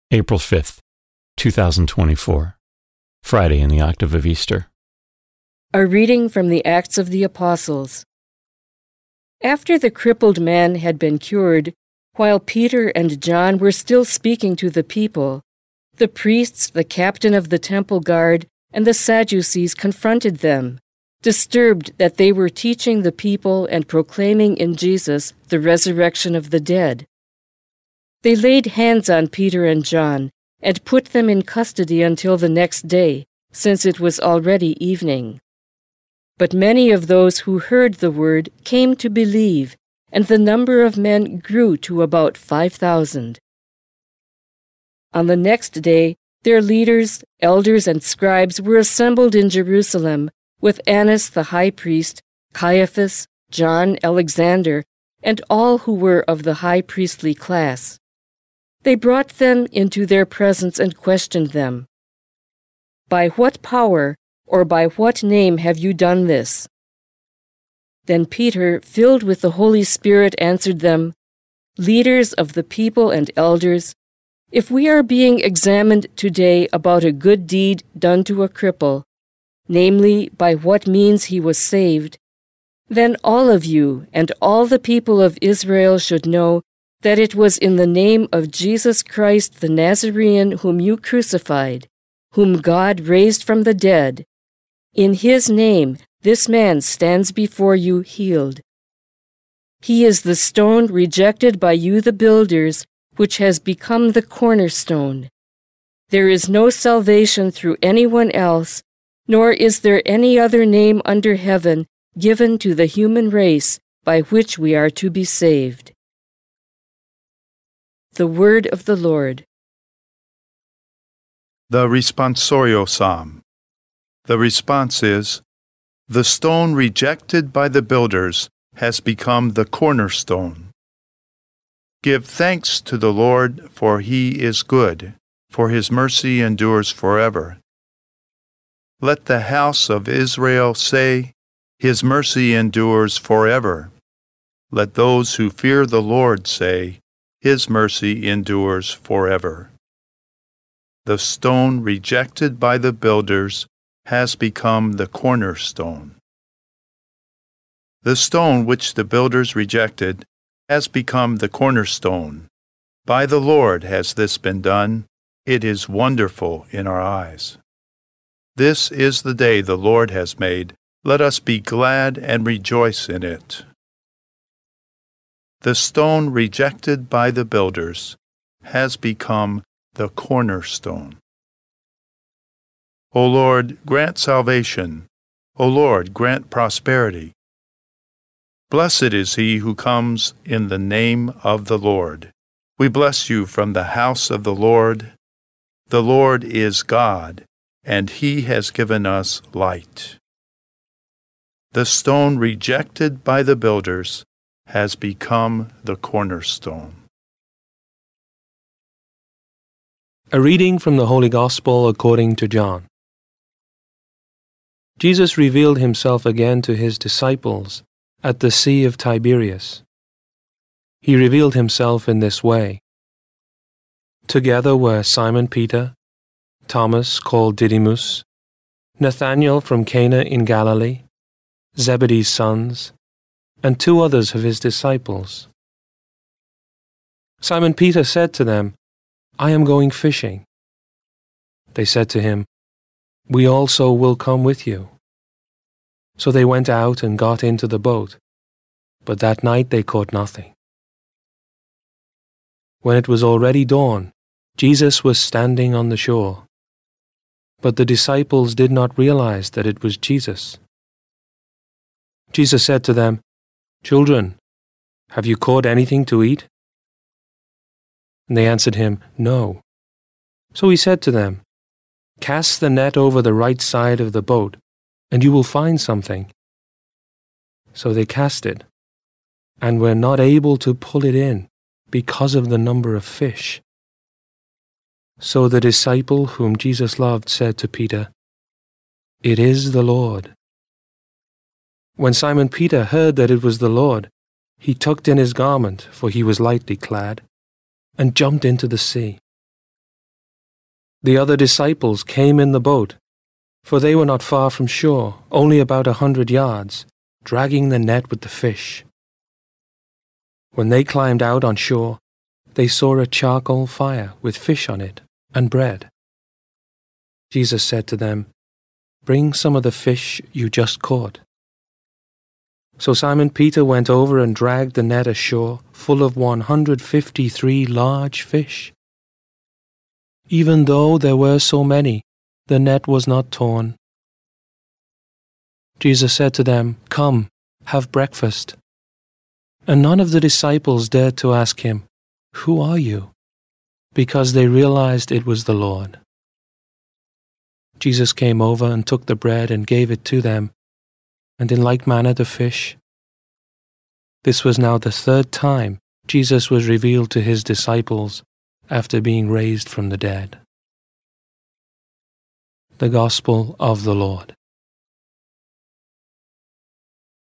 April 5th, 2024, Friday in the octave of Easter. A reading from the Acts of the Apostles. After the crippled man had been cured, while Peter and John were still speaking to the people, the priests, the captain of the temple guard, and the Sadducees confronted them, disturbed that they were teaching the people and proclaiming in Jesus the resurrection of the dead. They laid hands on Peter and John and put them in custody until the next day, since it was already evening. But many of those who heard the word came to believe, and the number of men grew to about 5,000. On the next day, their leaders, elders, and scribes were assembled in Jerusalem with Annas the high priest, Caiaphas, John, Alexander, and all who were of the high priestly class. They brought them into their presence and questioned them. "By what power or by what name have you done this?" Then Peter, filled with the Holy Spirit, answered them, "Leaders of the people and elders, if we are being examined today about a good deed done to a cripple, namely, by what means he was saved, then all of you and all the people of Israel should know that it was in the name of Jesus Christ the Nazarene whom you crucified, whom God raised from the dead. In his name this man stands before you healed. He is the stone rejected by you the builders, which has become the cornerstone. There is no salvation through anyone else, nor is there any other name under heaven given to the human race by which we are to be saved." The Word of the Lord. The Responsorial Psalm. The response is, "The stone rejected by the builders has become the cornerstone." Give thanks to the Lord, for he is good, for his mercy endures forever. Let the house of Israel say, "His mercy endures forever." Let those who fear the Lord say, "His mercy endures forever." The stone rejected by the builders has become the cornerstone. The stone which the builders rejected has become the cornerstone. By the Lord has this been done. It is wonderful in our eyes. This is the day the Lord has made. Let us be glad and rejoice in it. The stone rejected by the builders has become the cornerstone. O Lord, grant salvation. O Lord, grant prosperity. Blessed is he who comes in the name of the Lord. We bless you from the house of the Lord. The Lord is God, and he has given us light. The stone rejected by the builders has become the cornerstone. A reading from the Holy Gospel according to John. Jesus revealed himself again to his disciples at the Sea of Tiberias. He revealed himself in this way. Together were Simon Peter, Thomas called Didymus, Nathanael from Cana in Galilee, Zebedee's sons, and 2 others of his disciples. Simon Peter said to them, "I am going fishing." They said to him, "We also will come with you." So they went out and got into the boat, but that night they caught nothing. When it was already dawn, Jesus was standing on the shore, but the disciples did not realize that it was Jesus. Jesus said to them, "Children, have you caught anything to eat?" And they answered him, "No." So he said to them, "Cast the net over the right side of the boat, and you will find something." So they cast it, and were not able to pull it in because of the number of fish. So the disciple whom Jesus loved said to Peter, "It is the Lord." When Simon Peter heard that it was the Lord, he tucked in his garment, for he was lightly clad, and jumped into the sea. The other disciples came in the boat, for they were not far from shore, only about 100 yards, dragging the net with the fish. When they climbed out on shore, they saw a charcoal fire with fish on it and bread. Jesus said to them, "Bring some of the fish you just caught." So Simon Peter went over and dragged the net ashore full of 153 large fish. Even though there were so many, the net was not torn. Jesus said to them, "Come, have breakfast." And none of the disciples dared to ask him, "Who are you?" because they realized it was the Lord. Jesus came over and took the bread and gave it to them, and in like manner the fish. This was now the third time Jesus was revealed to his disciples after being raised from the dead. The Gospel of the Lord.